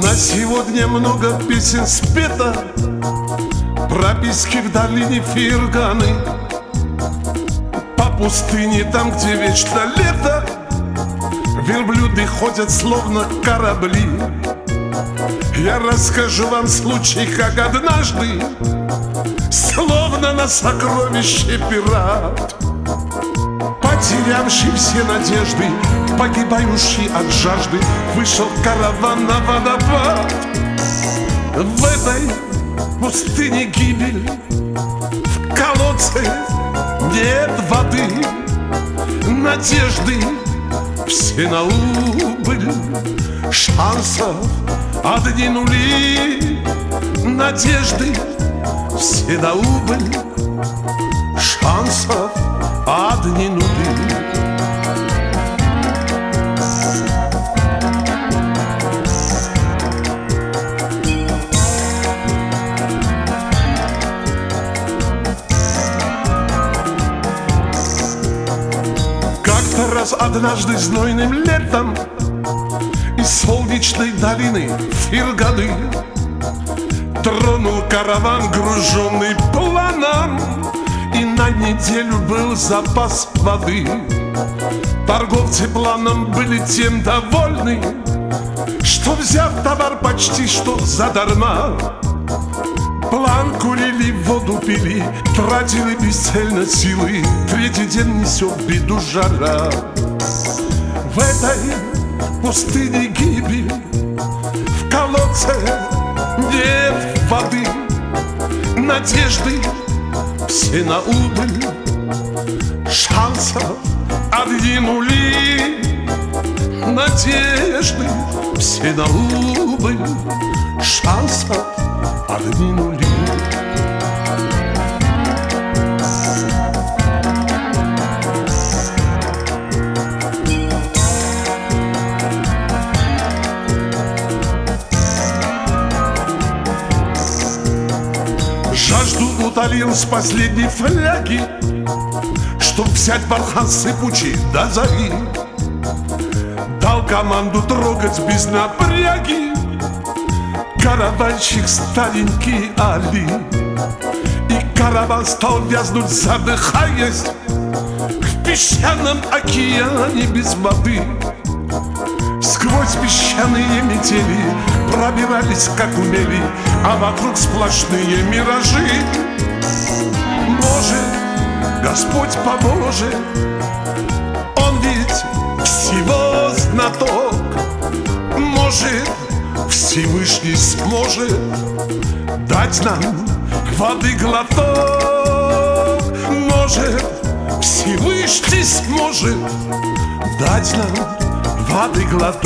На сегодня много песен спето, прописки в долине Ферганы, по пустыне, там, где вечно лето, верблюды ходят словно корабли. Я расскажу вам случай, как однажды, словно на сокровище пират, потерявший все надежды, погибающий от жажды, вышел караван на водопад. В этой пустыне гибель, в колодце нет воды, надежды все на убыль, шансов одни нули, надежды все на убыль, шансов одни нули. Как-то раз однажды знойным летом из солнечной долины Ферганы тронул караван, груженный планом, и на неделю был запас воды. Торговцы планом были тем довольны, что, взяв товар почти что задарма, план курили, воду пили, тратили бесцельно силы. Третий день несет беду жара. В этой пустыне гибель, в колодце нет воды, надежды все на убыль, шансов одни нули, надежды все на убыль, шансов одни нули. Жажду утолил с последней фляги, чтоб взять бархан сыпучий до зари. Дал команду трогать без напряги караванщик старенький Али. И караван стал вязнуть, задыхаясь, в песчаном океане без воды. Сквозь песчаные метели пробирались, как умели, а вокруг сплошные миражи. Может, Господь поможет, Он ведь всего знаток. Может, Всевышний сможет дать нам воды глоток. Может, Всевышний сможет дать нам воды глоток.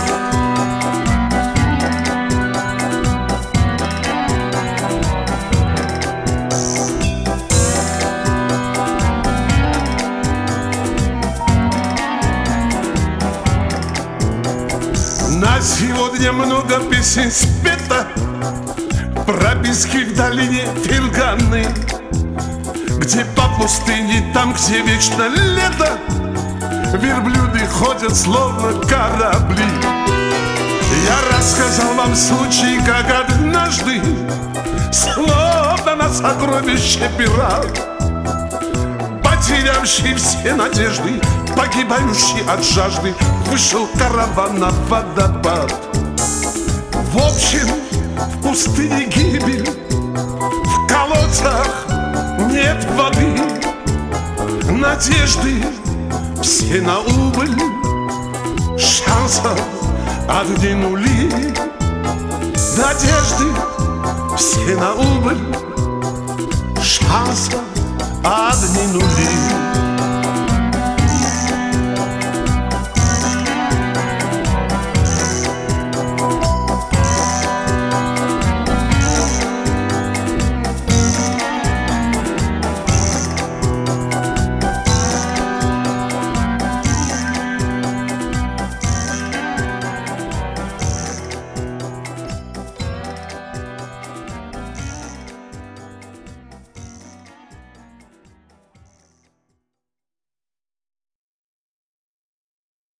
На сегодня много песен спето, прописки в долине Ферганы, где по пустыне, там, где вечно лето, верблюды ходят словно корабли. Я рассказал вам случай, как однажды, словно на сокровище пират, потерявший все надежды, погибающий от жажды, вышел караван на водопад. В общем, в пустыне гибель, в колодцах нет воды, надежды все на убыль, шансов одни нули, надежды все на убыль, шансов одни нули.